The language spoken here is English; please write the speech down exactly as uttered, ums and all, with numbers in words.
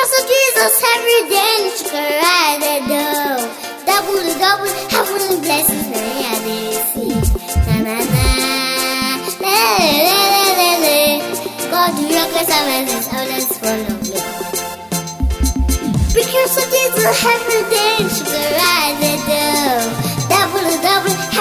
Because of Jesus, every day you can ride the door. Double, double, heavenly blessings, may I see. Na na na, le le le le le. God, do your grace and mercy, always follow me. Because of Jesus, every day you can ride the door. Double, double.